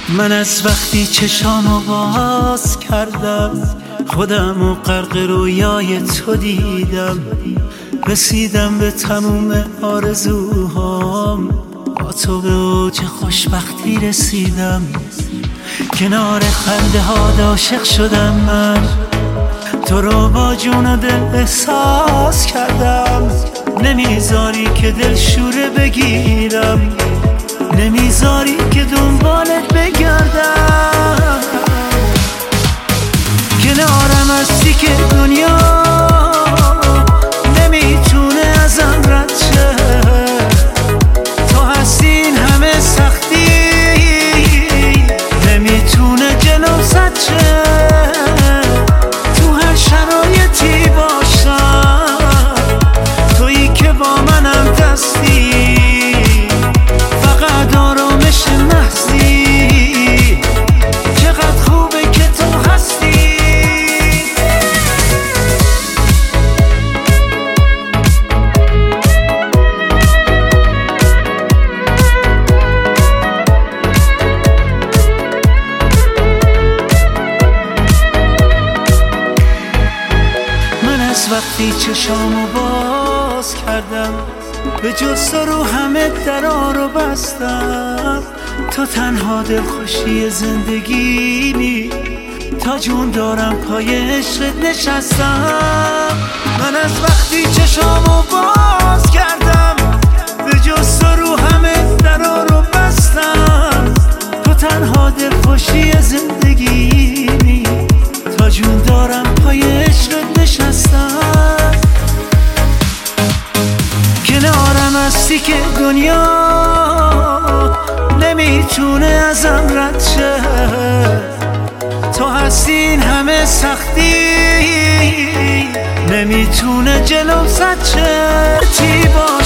من از وقتی چشامو باز کردم خودمو غرق رویای تو دیدم، رسیدم به تموم آرزوهام، با تو به اوج خوشبختی رسیدم. کنار خنده ها عاشق شدم من، تو رو با جون و دل احساس کردم. نمیذاری که دل شوره بگیرم، نمیذاری که دنبالت بگردم. کنارم هستی که دنیا نمیتونه ازم رد شه، تو هستی این همه سختی نمیتونه جلوم زد شه. تو هر شرایطی باشم تویی که با منم دستی، فقط آرامش محضی. چقدر خوبه که تو هستی. من از وقتی چشامو باز کردم به جز تو رو همه درا رو بستم. تو تنها دلخوشی زندگیمی، تا جون دارم پای عشقت نشستم. من از وقتی چشامو باز کردم به جز تو رو همه درا رو بستم. تو تنها دلخوشی زندگیمی، تا جون دارم پای عشقت نشستم. کنارم هستی که دنیا نمیتونه ازم رد شه، تو هستی این همه سختی نمیتونه جلوم زد شه.